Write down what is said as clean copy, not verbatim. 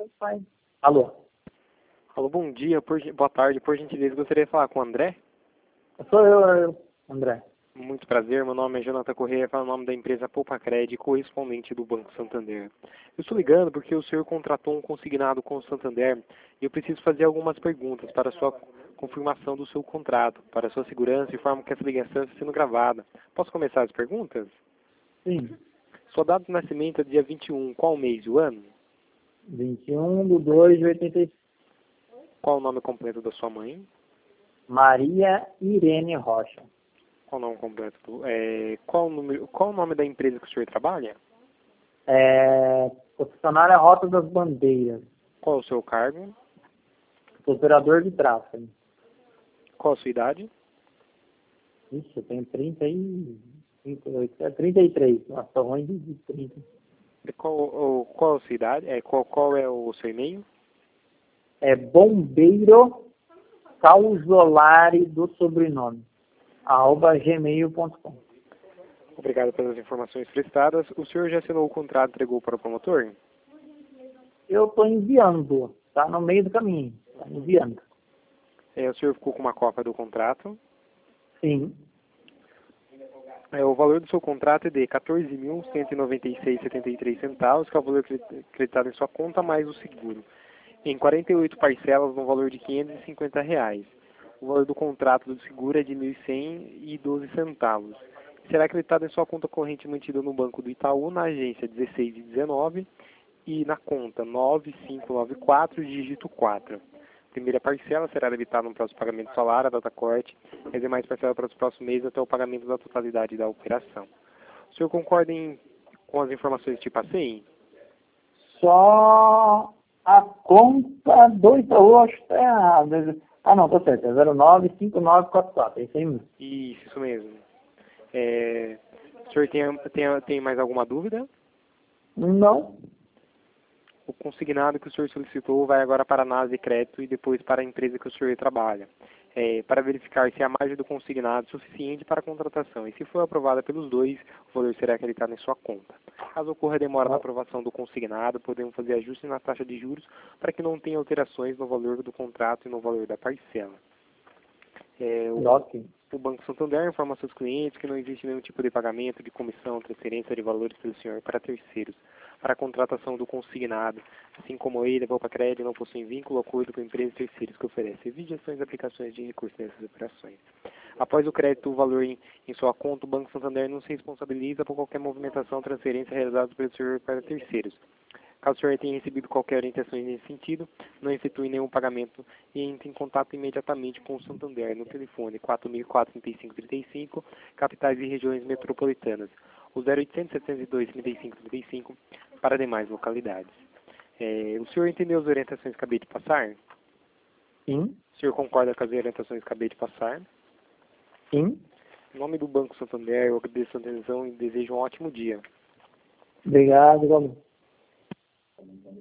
tanto faz. Alô? Alô, bom dia, boa tarde, por gentileza, gostaria de falar com o André? Sou eu, André. Muito prazer, meu nome é Jonathan Correia, falo o nome da empresa Poupa-Cred, correspondente do Banco Santander. Eu estou ligando porque o senhor contratou um consignado com o Santander e eu preciso fazer algumas perguntas para a sua confirmação do seu contrato, para a sua segurança e forma que essa ligação está sendo gravada. Posso começar as perguntas? Sim. Sua data de nascimento é dia 21, qual mês e o ano? 21/2/86. Qual o nome completo da sua mãe? Maria Irene Rocha. Qual o nome completo? Qual o nome da empresa que o senhor trabalha? Concessionária Rota das Bandeiras. Qual o seu cargo? Operador de tráfego. Qual a sua idade? Ixi, eu tenho 33. Nossa, tô ruim de 30. E qual a sua idade? Qual é o seu e-mail? É Bombeiro Calzolari do sobrenome. @gmail.com. Obrigado pelas informações prestadas. O senhor já assinou o contrato e entregou para o promotor? Eu estou enviando. Tá no meio do caminho. Tá enviando. O senhor ficou com uma cópia do contrato. Sim. O valor do seu contrato é de R$ 14.196,73 centavos, que é o valor acreditado em sua conta, mais o seguro. Em 48 parcelas, no valor de R$ 550. O valor do contrato do seguro é de R$ 1.100,12 centavos. Será acreditado em sua conta corrente mantida no Banco do Itaú, na agência 16 e 19 e na conta 9594, dígito 4. Primeira parcela será debitada no próximo pagamento solar, a data corte, e as demais parcelas para os próximos meses até o pagamento da totalidade da operação. O senhor concorda com as informações que te passei? Só a conta do Itaú, acho que está errado. Ah, não, tá certo. É 095944. É isso aí mesmo. Isso mesmo. O senhor tem mais alguma dúvida? Não. O consignado que o senhor solicitou vai agora para a análise de crédito e depois para a empresa que o senhor trabalha, para verificar se a margem do consignado é suficiente para a contratação. E se for aprovada pelos dois, o valor será acreditado em sua conta. Caso ocorra demora na aprovação do consignado, podemos fazer ajustes na taxa de juros para que não tenha alterações no valor do contrato e no valor da parcela. O Banco Santander informa a seus clientes que não existe nenhum tipo de pagamento, de comissão, transferência de valores pelo senhor para terceiros. Para a contratação do consignado, assim como ele, a Poupa-Cred não possuem vínculo ou acordo com empresas terceiros que oferecem gestões e aplicações de recursos nessas operações. Após o crédito, o valor em sua conta, o Banco Santander não se responsabiliza por qualquer movimentação ou transferência realizada pelo senhor para terceiros. Caso o senhor tenha recebido qualquer orientação nesse sentido, não efetue nenhum pagamento e entre em contato imediatamente com o Santander no telefone 4004-3535, capitais e regiões metropolitanas, o 0800-702-3535 para demais localidades. O senhor entendeu as orientações que acabei de passar? Sim. O senhor concorda com as orientações que acabei de passar? Sim. Em nome do Banco Santander, eu agradeço a atenção e desejo um ótimo dia. Obrigado, igualmente.